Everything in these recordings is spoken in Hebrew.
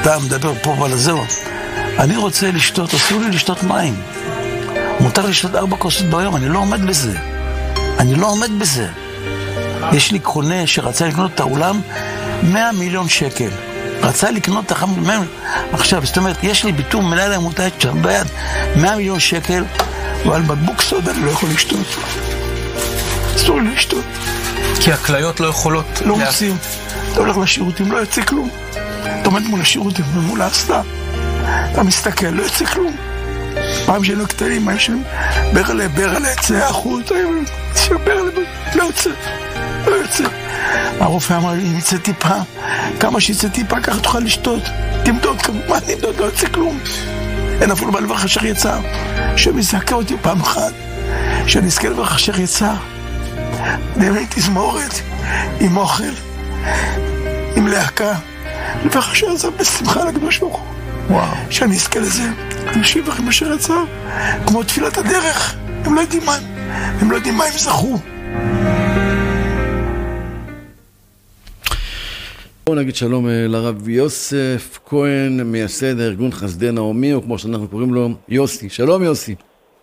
אתה מדבר פה ועל זהו. אני רוצה לשתות, אסור לי לשתות מים. מותר לשתות 4 כוסות ביום, אני לא עומד בזה. אני לא עומד בזה. יש לי קונה שרצה לקנות את האולם 100 מיליון שקל. רצה לקנות את עכשיו, זאת אומרת, יש לי ביטור מנהל העמותה שם ביד 100 מיליון שקל, ועל בקבוק סודה אני לא יכול לשתות. אסור לי לשתות. כי הכליות לא יכולות... לא מוצאים. אתה הולך לשירותים, לא יוצא כלום. אתה עומד מול השירותים ומול ההסתה. אתה מסתכל, לא יוצא כלום. פעם שהיינו קטנים, מה ישנים? ברלה, יצא החוץ, לא יוצא. לא יוצא. הרופא אמר לי, אם יצא טיפה, כמה שיצא טיפה, ככה תוכל לשתות. תמדוד, מה נמדוד? לא יוצא כלום. אין אפילו בלבר חשך יצא. שמזעקה אותי פעם אחת, שאני אזכה לבר חשך יצא. באמת תזמורת, עם אוכל, עם להקה. לבר חשך יצא בשמחה לקדוש ברוך הוא. וואו. שאני אזכה לזה. אנשים אחרים אשר יצא, כמו תפילת הדרך. הם לא יודעים מה, הם זכו. בואו נגיד שלום לרב יוסף כהן, מייסד הארגון חסדי נעמי, או כמו שאנחנו קוראים לו, יוסי. שלום יוסי.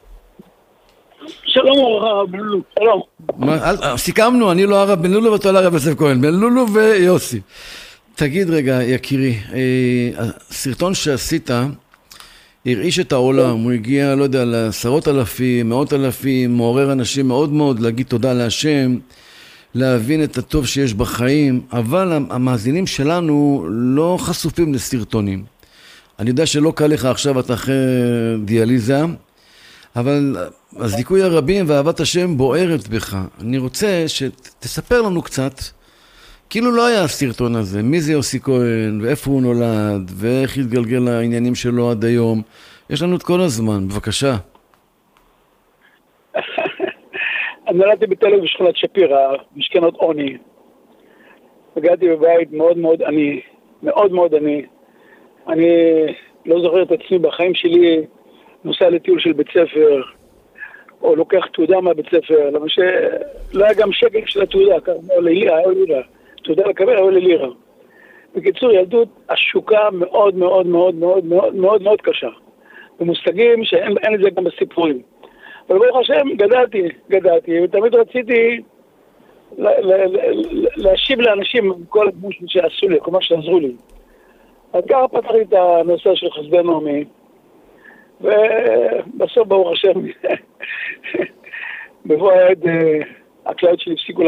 שלום הרב בן לולו, שלום. סיכמנו, אני לא הרב בן לולו ואתה לא הרב יוסף כהן, בן לולו ויוסי. תגיד רגע, יקירי, הסרטון שעשית הרעיש את העולם, הוא הגיע, לא יודע, לעשרות אלפים, מאות אלפים, מעורר אנשים מאוד מאוד להגיד תודה להשם, להבין את הטוב שיש בחיים, אבל המאזינים שלנו לא חשופים לסרטונים. אני יודע שלא קל לך עכשיו, אתה אחרי דיאליזה, אבל הזיכוי הרבים ואהבת השם בוערת בך. אני רוצה שתספר לנו קצת, כאילו לא היה הסרטון הזה, מי זה יוסי כהן, ואיפה הוא נולד, ואיך התגלגל לעניינים שלו עד היום. יש לנו את כל הזמן, בבקשה. אני נולדתי בתל אביב בשכונת שפירא, משכנות עוני. הגעתי בבית מאוד מאוד עני, מאוד מאוד עני. אני לא זוכר את עצמי בחיים שלי, נוסע לטיול של בית ספר, או לוקח תעודה מהבית ספר, למה שלא היה גם שקל של התעודה, או ללירה, או ללירה. תעודה לקבל, או ללירה. בקיצור, ילדות השוקה מאוד מאוד מאוד מאוד מאוד מאוד מאוד קשה. במושגים שאין את זה גם בסיפורים. אבל ברוך השם, גדלתי, ותמיד רציתי להשיב לאנשים כל הדברים שעשו לי, כל מה שעזרו לי. אז ככה פתחתי את הנושא של חסדי נעמי, ובסוף ברוך השם, בבוא העד, הכליות שלי הפסיקו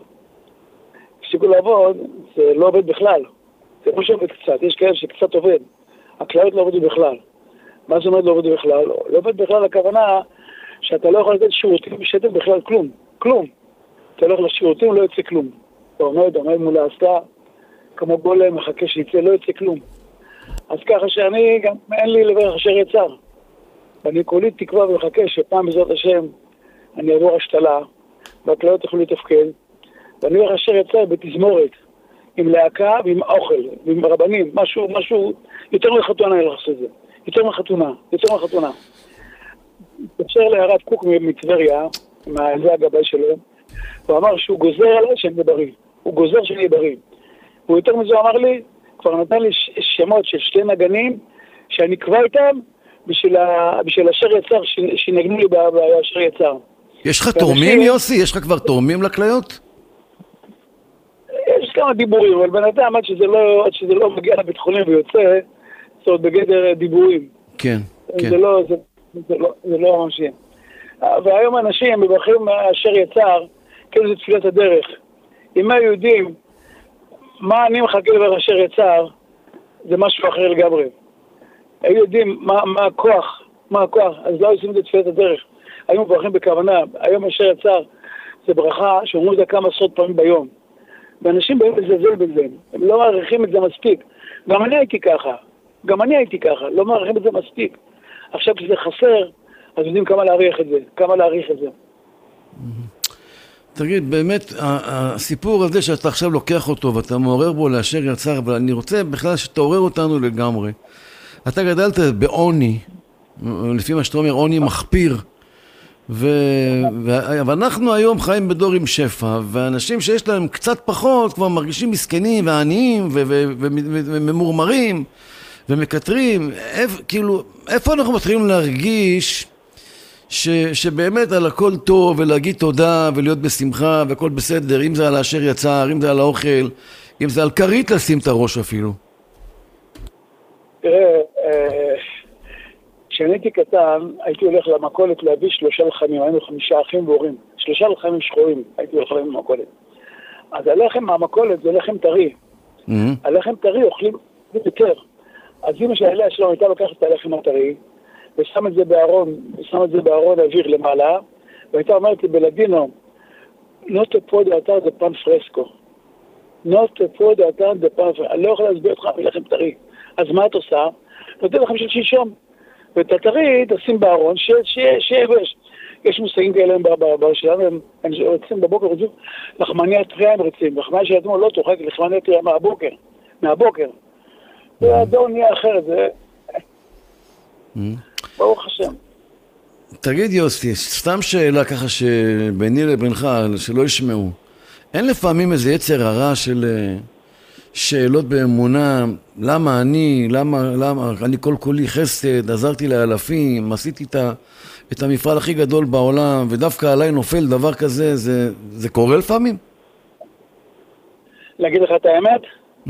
לעבוד, זה לא עובד בכלל. זה לא שעובד קצת, יש כאלה שקצת עובד. הכליות לא עובדו בכלל. מה זאת אומרת לא עובדו בכלל? לא עובד בכלל, הכוונה שאתה לא יכול לתת שירותים שאתה בכלל כלום. אתה הולך לשירותים, לא יוצא כלום. אתה עומד מול ההסתה, כמו גולם, מחכה שיצא, לא יוצא כלום. אז ככה שאני גם אין לי לברך אשר יצר. ואני כולי תקווה ומחכה שפעם בעזרת השם אני אעבור השתלה, והכליות יוכלו לתפקד, ואני לברך אשר יצר בתזמורת, עם להקה ועם אוכל, ועם רבנים, משהו יותר מחתונה אני לא חושב את זה. יותר מחתונה. התקשר להרב קוק מטבריה, מהילדי הגבאי שלו, הוא אמר שהוא גוזר עליי שאני בריא. הוא גוזר שאני בריא. הוא יותר מזה אמר לי, כבר נתן לי שמות של 2 נגנים, שאני קבע איתם בשביל אשר יצר, שנגנו לי באשר יצר. יש לך תורמים, יוסי? יש לך כבר תורמים לכליות? יש כמה דיבורים, אבל בינתיים עד שזה לא מגיע לבית חולים ויוצא, זאת אומרת בגדר דיבורים. כן. זה לא ממש. והיום אנשים מברכים אשר יצר, כאילו זה תפילת הדרך. אם היהודים, מה אני מחכה לברך אשר יצר, זה משהו אחר לגמרי. היו יודעים מה הכוח, אז לא עושים את זה תפילת הדרך. היום מברכים בכוונה, היום אשר יצר, זה ברכה שאומרים את זה כמה עשרות פעמים ביום. ואנשים באים לזלזל בזה, הם לא מעריכים את זה מספיק. גם אני הייתי ככה, לא מעריכים את זה מספיק. עכשיו כשזה חסר, אז יודעים כמה להעריך את זה. תגיד, באמת, הסיפור הזה שאתה עכשיו לוקח אותו ואתה מעורר בו לאשר יצר, אבל אני רוצה בכלל שתעורר אותנו לגמרי. אתה גדלת בעוני, לפי מה שאתה אומר, עוני מחפיר, ואנחנו היום חיים בדור עם שפע, ואנשים שיש להם קצת פחות כבר מרגישים מסכנים ועניים וממורמרים, ומקטרים, כאילו, איפה אנחנו מתחילים להרגיש שבאמת על הכל טוב ולהגיד תודה ולהיות בשמחה והכל בסדר, אם זה על האשר יצר, אם זה על האוכל, אם זה על כרית לשים את הראש אפילו. תראה, כשאני הייתי קטן, הייתי הולך למכולת להביא 3 לחמים, היינו 5 אחים והורים, 3 לחמים שחורים, הייתי הולך להם למכולת. אז הלחם מהמכולת זה לחם טרי. הלחם טרי אוכלים יותר. אז אמא שלי שלנו הייתה לוקחת את הלחם הטרי, ושם את זה בארון אוויר למעלה, והייתה אומרת לי בלדינו, לא תפוד האתר זה פן פרסקו. לא תפוד האתר זה פן פרסקו. אני לא יכול להסביר אותך מלחם טרי. אז מה את עושה? נותן לכם של שישום. ואת הטרי תשים בארון, שיבש. יש מושגים כאלה שלנו, הם רוצים בבוקר, רוצים לחמניה טריה הם רוצים. לחמניה של אתמול לא תוכל, לחמניה טריה מהבוקר. והדור נהיה אחרת, זה... ברוך השם. תגיד יוסי, סתם שאלה ככה שביני לבינך, שלא ישמעו. אין לפעמים איזה יצר הרע של שאלות באמונה, למה אני כל כולי חסד, עזרתי לאלפים, עשיתי את המפעל הכי גדול בעולם, ודווקא עליי נופל דבר כזה, זה קורה לפעמים? להגיד לך את האמת?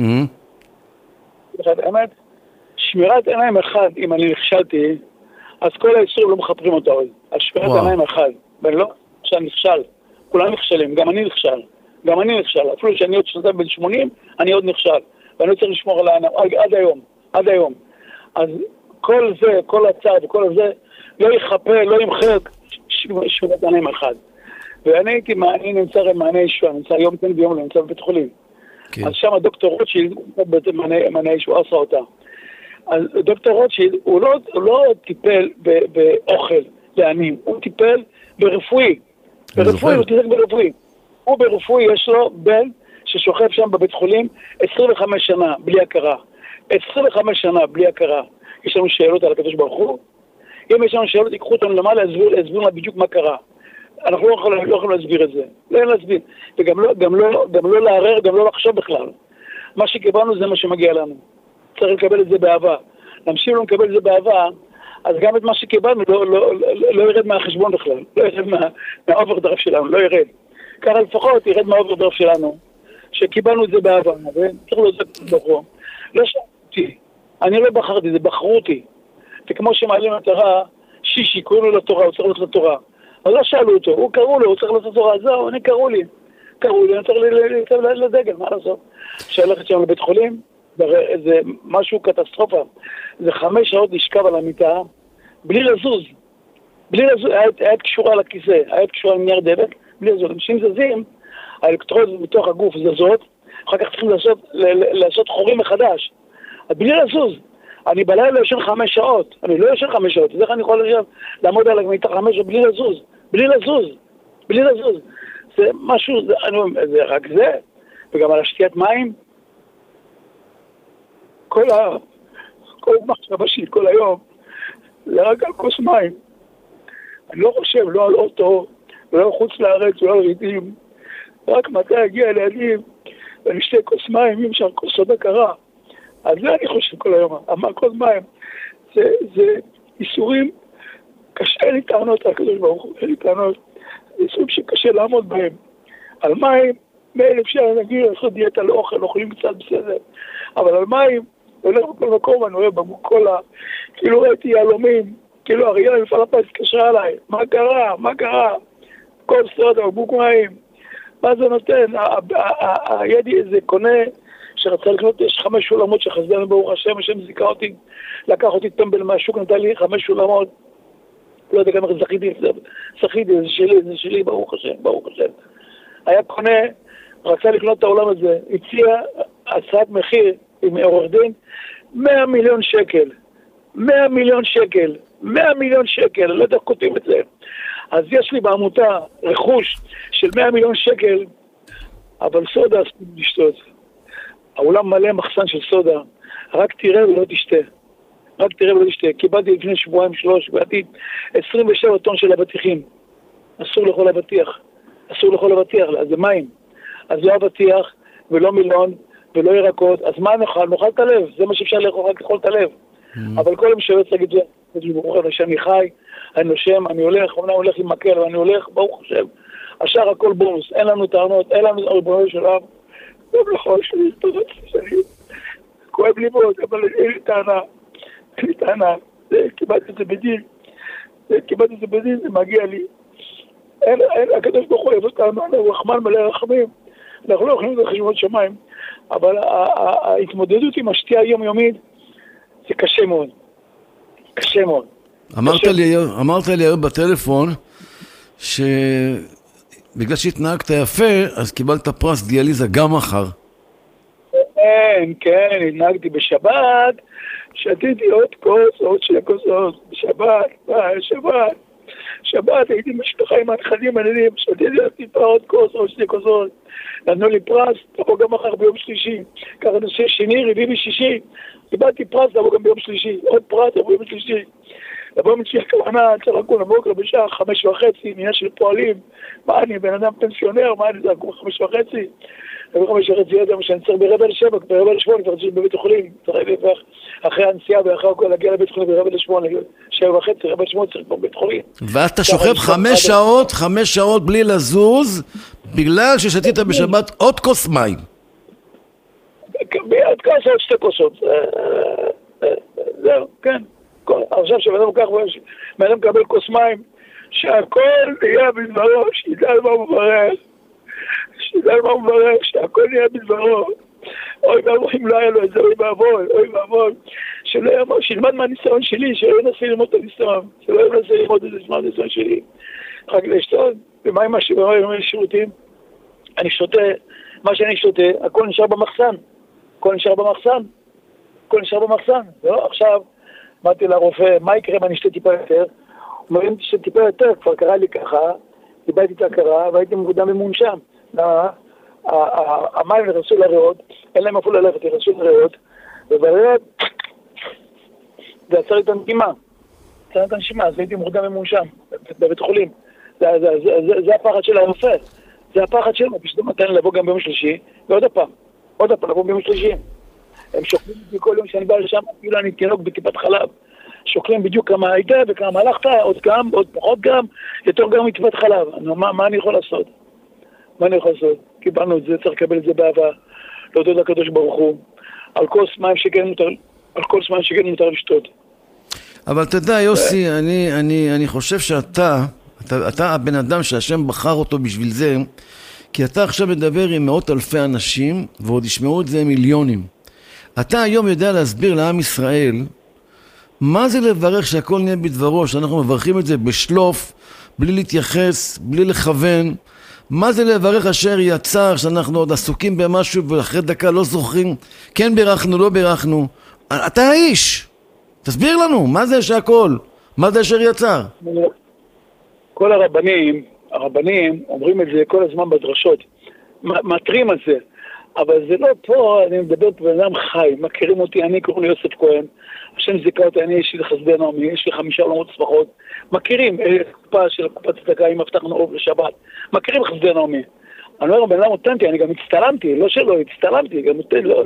שמירת עיניים אחד, אם אני נכשלתי, אז כל האיסורים לא מחפרים אותה עוד. על שמירת עיניים אחד. ואני לא שאני נכשל. כולם נכשלים, גם אני נכשל. אפילו שאני עוד שנתיים בן 80, אני עוד נכשל. ואני רוצה לשמור על העיניים, עד היום. אז כל זה, כל הצער וכל זה, לא יחפה, לא ימחק שמירת עיניים אחד. ואני נמצא מענה ישועה, נמצא יום כן ויום לא, נמצא בבית חולים. אז שם הדוקטור רוטשילד, מענה ישועה עשה אותה. אז דוקטור רוטשילד, הוא לא טיפל באוכל לעניים, הוא טיפל ברפואי. הוא טיפל ברפואי. הוא ברפואי, יש לו בן ששוכב שם בבית חולים 25 שנה בלי הכרה. 25 שנה בלי הכרה. יש לנו שאלות על הקדוש ברוך הוא. אם יש לנו שאלות, ייקחו אותנו למעלה, להסביר לה בדיוק מה קרה. אנחנו לא יכולים להסביר את זה. לא להסביר. וגם לא לערער, גם לא לחשוב בכלל. מה שקיבלנו זה מה שמגיע לנו. צריך לקבל את זה באהבה. נמשיך לא לקבל את זה באהבה, אז גם את מה שקיבלנו לא ירד מהחשבון בכלל. לא ירד מהאוברדרפט שלנו, לא ירד. ככה לפחות ירד מהאוברדרפט שלנו, שקיבלנו את זה באהבה. וצריך לעשות בחור. לא שאלתי. אני לא בחרתי, זה בחרו אותי. וכמו שמעלים לתורה, שישי, קוראים לו לתורה, הוא צריך ללכת לתורה. אז לא שאלו אותו, הוא קראו לו, הוא צריך לעשות תורה, זהו, קראו לי, אני צריך להצטרף לדגל, מה לעשות? שהלכת שם לבית חולים, זה משהו קטסטרופה, זה 5 שעות לשכב על המיטה, בלי לזוז, היית קשורה לכיסא, היית קשורה לנייר דבק, בלי לזוז, אנשים זזים, האלקטרוד בתוך הגוף זזות, אחר כך צריכים לעשות חורים מחדש, אז בלי לזוז, אני בלילה יושן 5 שעות, אני לא יושן 5 שעות, אז איך אני יכול לעמוד על המיטה 5 שעות בלי לזוז, זה משהו, זה רק זה, וגם על השתיית מים, כל מחשבה שלי, כל היום, זה רק על כוס מים. אני לא חושב, לא על אוטו, לא חוץ לארץ, לא על רידים, רק מתי הגיע לידים, ואני שתי כוס מים, אם שם כוס סודה קרה. אז זה אני חושב כל היום, אבל כל מים, זה איסורים, קשה לי טענות, הקדוש ברוך הוא, לי טענות, זה איסורים שקשה לעמוד בהם. על מים, מילא אפשר נגיד, לעשות דיאטה לאוכל, אוכלים קצת בסדר, אבל על מים, הולך בכל מקום, אני רואה בקולה, כאילו ראיתי יהלומים, כאילו אריה מפעל הפיס התקשרה עליי, מה קרה? כל סודה, בקבוק מים, מה זה נותן? הידי איזה קונה, שרצה לקנות, יש 5 שולמות שחסדנו ברוך השם, השם זיכה אותי, לקח אותי טמבל מהשוק, נתן לי 5 שולמות, לא יודע גם איך זכיתי, זה שלי, ברוך השם. היה קונה, רצה לקנות את העולם הזה, הציע הצעת מחיר עם עורך דין, 100 מיליון שקל, 100 מיליון שקל, אני לא יודע איך כותבים את זה. אז יש לי בעמותה רכוש של 100 מיליון שקל, אבל סודה אסור לשתות. העולם מלא מחסן של סודה, רק תראה ולא תשתה. קיבלתי לפני 2-3 שבועות, קיבלתי 27 טון של אבטיחים. אסור לאכול אבטיח, אז זה מים. אז לא אבטיח ולא מילון ולא ירקות, אז מה נאכל? נאכל את הלב, זה מה שאפשר לאכול, רק לאכול את הלב. אבל כל יום שיוצא להגיד, שאני חי, אני נושם, אני הולך, אומנם הולך עם מקל, ואני הולך, ברוך השם, השאר הכל בונוס, אין לנו טענות, אין לנו ריבונו של עולם, לא נכון, שאני כואב לי מאוד, אבל אין לי טענה, קיבלתי את זה בדין, זה מגיע לי. הקדוש ברוך הוא יבוא אותנו, הוא רחמן מלא רחמים, אנחנו לא יכולים לדעת חשבונות שמיים, אבל ההתמודדות עם השתייה היומיומית זה קשה מאוד. קשה מאוד. אמרת לי היום בטלפון שבגלל שהתנהגת יפה, אז קיבלת פרס דיאליזה גם מחר. כן, התנהגתי בשבת, שתיתי עוד כוס, עוד 2 כוסות, שבת, הייתי משפחה עם הנכדים הנדים, שתיתי עוד כוס, עוד 2 כוסות, נתנו לי פרס, תבוא גם מחר ביום שלישי, ככה נושא שני, רביעי ושישי, קיבלתי פרס, תבוא גם ביום שלישי, עוד פרס, תבוא ביום שלישי, לבוא מצליח כוונה, צריך לקום לבוקר בשעה 5:30, עניין של פועלים, מה אני, בן אדם פנסיונר, מה אני, זה לקום 5:30, ב-5:30 יודע שאני צריך ב7:45, ב7:45 כבר צריך בבית החולים, צריך להפך אחרי הנסיעה ואחרי הכל להגיע לבית החולים ב7:45, 7:30, 7:8 צריך בבית חולים. ואתה שוכב 5 שעות בלי לזוז, בגלל ששתית בשבת עוד כוס מים. עוד כוס, עוד 2 כוסות. זהו, כן. עכשיו שבאדם כך, מאדם מקבל כוס מים, שהכל יהיה בדברו, שידע על מה הוא מברך, שהכל יהיה בדברו. אוי ואבוי, אם לא היה לו את זה, אוי ואבוי, שילמד מהניסיון שלי, שלא ינסה ללמוד את הניסיון, שלא ינסה ללמוד את הניסיון שלי. רק לשתות, ומה עם השירותים? אני שותה, מה שאני שותה, הכל נשאר במחסן. לא, עכשיו, אמרתי לרופא, מה יקרה אם אני אשתה טיפה יותר? אומרים שטיפה יותר, כבר קרה לי ככה, איבדתי את ההכרה, והייתי מוקדם ומונשם. המים נכנסו לריאות, אין להם אפילו ללכת, נכנסו לריאות, ובריאות, זה עצר את הנשימה, אז הייתי מוקדם ומונשם, בבית חולים. זה הפחד של הרופא, זה הפחד שלו, פשוט מתן לבוא גם ביום שלישי, ועוד הפעם, לבוא ביום שלישי. הם שוקלים אותי כל יום שאני בא לשם, כאילו אני תינוק בטיפת חלב. שוקלים בדיוק כמה היית וכמה הלכת, עוד פחות גם, יותר גם מטיפת חלב. מה אני יכול לעשות? קיבלנו את זה, צריך לקבל את זה באהבה. להודות לקדוש ברוך הוא. על כוס מים שכן מותר לשתות. אבל אתה יודע, יוסי, אני חושב שאתה הבן אדם שהשם בחר אותו בשביל זה, כי אתה עכשיו מדבר עם מאות אלפי אנשים, ועוד ישמעו את זה מיליונים. אתה היום יודע להסביר לעם ישראל מה זה לברך שהכל נהיה בדברו, שאנחנו מברכים את זה בשלוף, בלי להתייחס, בלי לכוון. מה זה לברך אשר יצר, שאנחנו עוד עסוקים במשהו ואחרי דקה לא זוכרים, כן בירכנו, לא בירכנו. אתה האיש, תסביר לנו, מה זה שהכל? מה זה אשר יצר? כל הרבנים אומרים את זה כל הזמן בדרשות, מטרים על זה. אבל זה לא פה, אני מדבר פה בן אדם חי, מכירים אותי, אני קוראים לי יוסף כהן, השם זיכה אותי, אני יש לי חסדי נעמי, יש לי 5 עולמות ספחות, מכירים, קופה של קופת צדקה עם מבטח נעוב לשבת, מכירים חסדי נעמי. אני אומר, בן אדם אותנטי, אני גם הצטלמתי, לא שלא, הצטלמתי, גם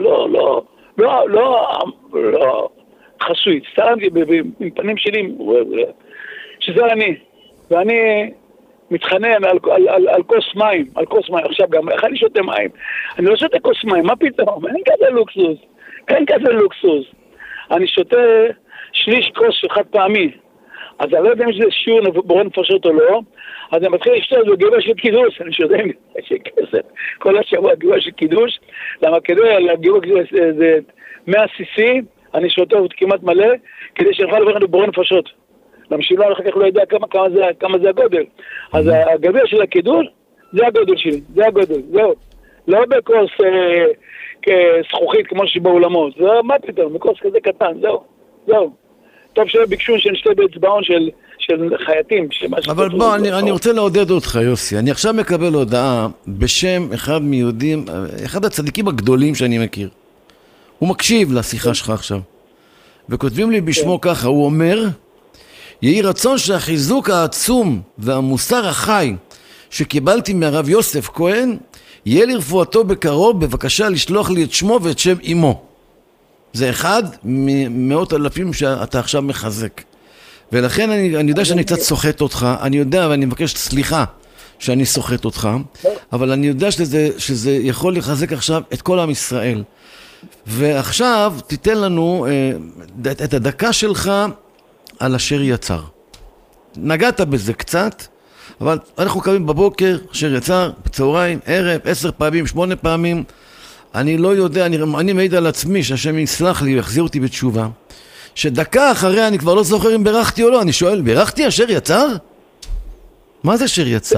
לא חסוי, הצטלמתי עם פנים שלי, שזה אני, ואני מתחנן על כוס מים, עכשיו גם, איך אני שותה מים? אני לא שותה כוס מים, מה פתאום? אין כזה לוקסוס. אני שותה שליש כוס של חד פעמי, אז אני לא יודע אם זה שיעור בורא נפשות או לא, אז אני מתחיל לשתות בגבע של קידוש, אני שותה עם כסף, כל השבוע גבע של קידוש, למה כדי לגבע זה 100 cc, אני שותה כמעט מלא, כדי שנוכל לברך בורא נפשות. למשילון אחר כך לא יודע כמה זה הגודל. אז הגביע של הקידוש, זה הגודל שלי, זהו. לא בכוס זכוכית כמו שבאולמות, זה מה פתאום, בכוס כזה קטן, זהו. טוב שלא ביקשו שנשתה באצבעון של חייטים. אבל בוא, אני רוצה לעודד אותך, יוסי. אני עכשיו מקבל הודעה בשם אחד מיהודים, אחד הצדיקים הגדולים שאני מכיר. הוא מקשיב לשיחה שלך עכשיו. וכותבים לי בשמו ככה, הוא אומר, יהי רצון שהחיזוק העצום והמוסר החי שקיבלתי מהרב יוסף כהן יהיה לרפואתו בקרוב, בבקשה לשלוח לי את שמו ואת שם אמו. זה אחד ממאות אלפים שאתה עכשיו מחזק. ולכן אני יודע שאני קצת סוחט אותך, אני יודע ואני מבקש סליחה שאני סוחט אותך, אבל אני יודע שזה יכול לחזק עכשיו את כל עם ישראל. ועכשיו תיתן לנו את הדקה שלך על אשר יצר. נגעת בזה קצת, אבל אנחנו קמים בבוקר, אשר יצר, בצהריים, ערב, 10 פעמים, 8 פעמים. אני לא יודע, אני מעיד על עצמי שהשם יסלח לי ויחזיר אותי בתשובה. שדקה אחרי אני כבר לא זוכר אם בירכתי או לא. אני שואל, בירכתי אשר יצר? מה זה אשר יצר?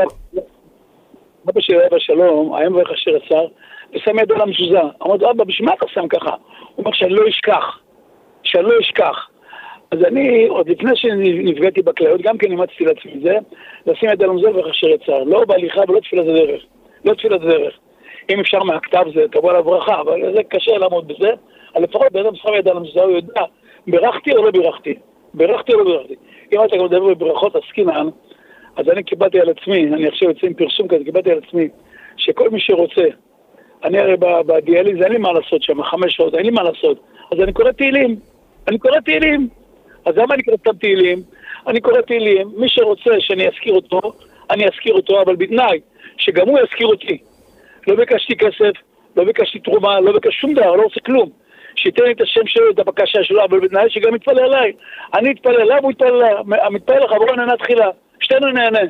אבא שלי אבא שלום, היה מברך אשר יצר, ושם יד על המזוזה. אמרתי, אבא, בשביל מה אתה שם ככה? הוא אומר שאני לא אשכח. אז אני, עוד לפני שנפגעתי בכליות, גם כן אימצתי לעצמי את זה, לשים יד על המזוזה וברך אשר יצר. לא בהליכה ולא תפילת דרך. אם אפשר מהכתב זה תבוא עליו ברכה, אבל זה קשה לעמוד בזה. אבל לפחות באדם שם יד על המזוזה, הוא יודע, בירכתי או לא בירכתי. אם אתה גם מדבר בברכות עסקינן, אז אני קיבלתי על עצמי, אני עכשיו יוצא עם פרסום כזה, קיבלתי על עצמי, שכל מי שרוצה, אני הרי בדיאליז, אין לי מה לעשות שם, 5 שעות, אין לי מה לעשות. אז אני קורא תהילים. אז למה אני קורא תהילים? אני קורא תהילים, מי שרוצה שאני אזכיר אותו, אני אזכיר אותו, אבל בתנאי שגם הוא יזכיר אותי. לא ביקשתי כסף, לא ביקשתי תרומה, לא ביקשתי שום דבר, לא עושה כלום. שייתן לי את השם שלו, את הבקשה שלו, אבל בתנאי שגם יתפלל עליי. אני אתפלל עליו, הוא יתפלל עליי. המתפלל לך, בואו נהנה תחילה. שתינו נהנה.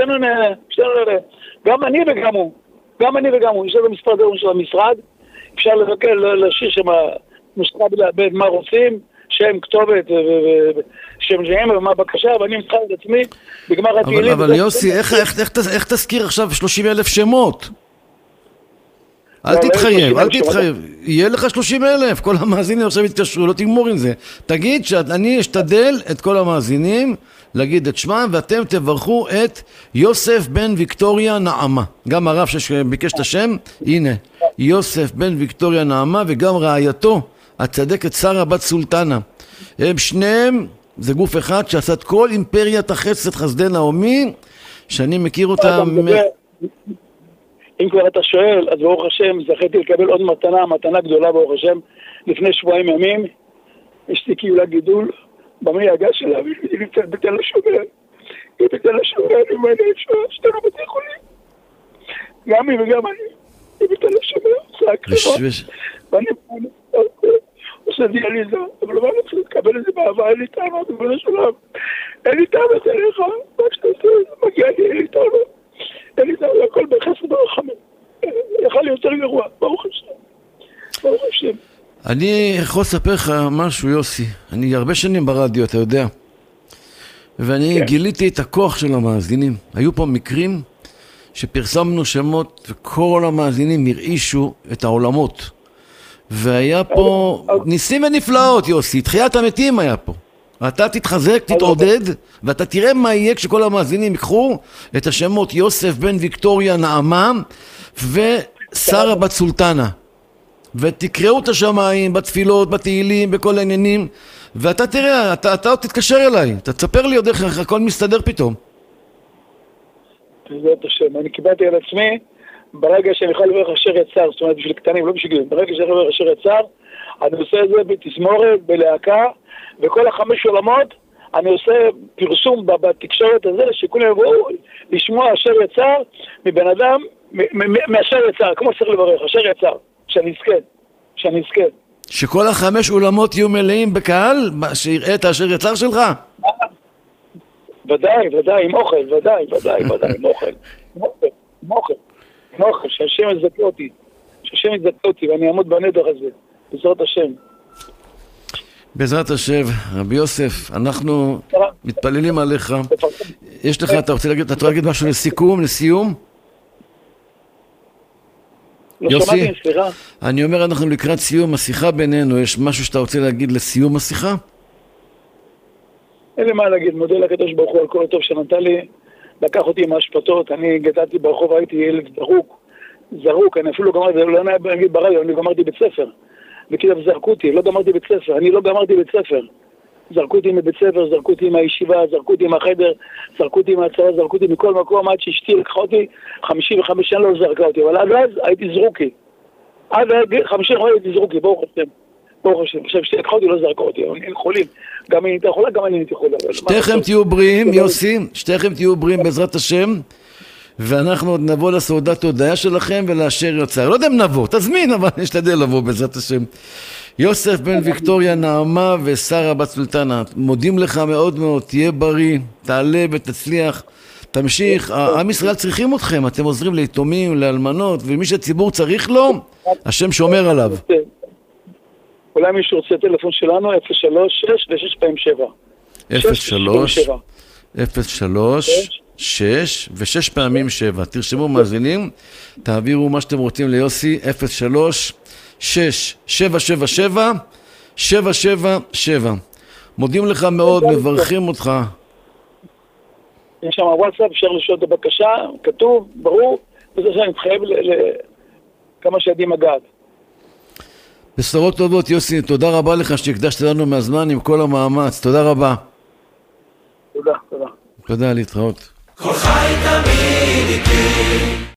גם אני וגם הוא. יש לזה מספר דברים של המשרד. אפשר לבקר, להשאיר שם נוסחה בלעבד מה רוצים, שם כתובת, שם ומה הבקשה, ואני מתחיל את עצמי בגמר התהילים. אבל יוסי, איך תזכיר עכשיו 30,000 שמות? אל תתחייב. יהיה לך 30,000, כל המאזינים עכשיו יתקשרו, לא תגמור עם זה. תגיד שאני אשתדל את כל המאזינים להגיד את שמם, ואתם תברכו את יוסף בן ויקטוריה נעמה. גם הרב שביקש את השם, הנה, יוסף בן ויקטוריה נעמה, וגם רעייתו, הצדקת שרה בת סולטנה. הם שניהם, זה גוף אחד שעשה את כל אימפריית החסד חסדי נעמי, שאני מכיר אותה... אם כבר אתה שואל, אז ברוך השם, זכיתי לקבל עוד מתנה גדולה ברוך השם, לפני 2 ימים, אשתי קיבלה גידול במייגה שלה, והיא נמצאת בתל השומר, עם הנפש, שתינו בתי חולים. גם היא וגם היא בתל השומר, ואני עושה דיאליזה, אבל לא צריך לקבל את זה באהבה, אין לי טענות, בבן השלב, אין לי טענות אליך, מה שאתה עושה, מגיע לי, אין לי טענות. אין לי טענות, הכל בחסד ברחמים. יכל לי יותר גרוע, ברוך השם. אני יכול לספר לך משהו, יוסי. אני הרבה שנים ברדיו, אתה יודע. ואני גיליתי את הכוח של המאזינים. היו פה מקרים שפרסמנו שמות, וכל המאזינים הרעישו את העולמות. והיה פה ניסים ונפלאות, יוסי. תחיית המתים היה פה. אתה תתחזק, תתעודד, ואתה תראה מה יהיה כשכל המאזינים יקחו את השמות יוסף בן ויקטוריה נעמה ושרה בת סולטנה. ותקראו את השמיים בתפילות, בתהילים, בכל העניינים, ואתה תראה, אתה עוד תתקשר אליי, אתה תספר לי עוד איך הכל מסתדר פתאום. בעזרת השם, אני קיבלתי על עצמי, ברגע שאני יכול לברך אשר יצר, זאת אומרת בשביל קטנים, לא בשביל גדולים, ברגע שאני יכול לברך אשר יצר, אני עושה את זה בתזמורת, בלהקה, וכל 5 עולמות, אני עושה פרסום בתקשורת הזה, שכולם יבואו לשמוע אשר יצר מבן אדם, מאשר יצר, כמו צריך לברך, אשר יצר, שאני אזכה. שכל 5 עולמות יהיו מלאים בקהל, שיראה את האשר יצר שלך? ודאי, עם אוכל, ודאי, עם אוכל, שהשם יזכה אותי, ואני אעמוד בנדר הזה, בעזרת השם. בעזרת השם, רבי יוסף, אנחנו מתפללים עליך. יש לך, אתה רוצה להגיד משהו לסיום? יוסי, אני אומר, אנחנו לקראת סיום השיחה בינינו, יש משהו שאתה רוצה להגיד לסיום השיחה? אין לי מה להגיד, מודה לקדוש ברוך הוא על כל הטוב שנתן לי, לקח אותי עם ההשפטות, אני גדלתי ברחוב, הייתי ילד זרוק, אני אפילו לא גמרתי, לא נגיד ברדיו, אני גמרתי בית ספר, וכאילו זרקו אותי, לא גמרתי בית ספר, זרקו אותי מבית ספר, זרקו אותי מהישיבה, זרקו אותי מהחדר, זרקו אותי מהצבא, זרקו אותי מכל מקום, עד שאשתי לקחה אותי, 55 שנה לא זרקה אותי, אבל עד אז הייתי זרוקי. עד 55 הייתי זרוקי, ברוך השם. ברוך השם. עכשיו אשתי לקחה אותי, לא זרקה אותי, הם חולים. גם אני הייתי חולה, גם אני הייתי חולה. שתיכם תהיו בריאים, יוסי, שתיכם תהיו בריאים בעזרת השם, ואנחנו עוד נבוא לסעודת הודעה שלכם ולאשר יוצר. לא יודע אם נבוא, תזמין, אבל נשתדל לבוא בעזרת השם. יוסף בן ויקטוריה, נעמה ושרה בת סולטנה, מודים לך מאוד מאוד, תהיה בריא, תעלה ותצליח, תמשיך, עם ישראל צריכים אתכם, אתם עוזרים ליתומים, לאלמנות, ומי שהציבור צריך לו, השם שומר עליו. אולי מישהו רוצה טלפון שלנו, 036 ו-6 פעמים 7. 03 ו-6 פעמים 7. תרשמו מאזינים, תעבירו מה שאתם רוצים ליוסי, 03 6 777 777. מודים לך מאוד, מברכים אותך. יש שם וואטסאפ, אפשר לשאול את הבקשה, כתוב, ברור, וזה שאני מתחייב לכמה שידים הגעת. בשורות טובות יוסי, תודה רבה לך שהקדשת לנו מהזמן עם כל המאמץ, תודה רבה. תודה, תודה. תודה, להתראות. כל חי תמיד איתי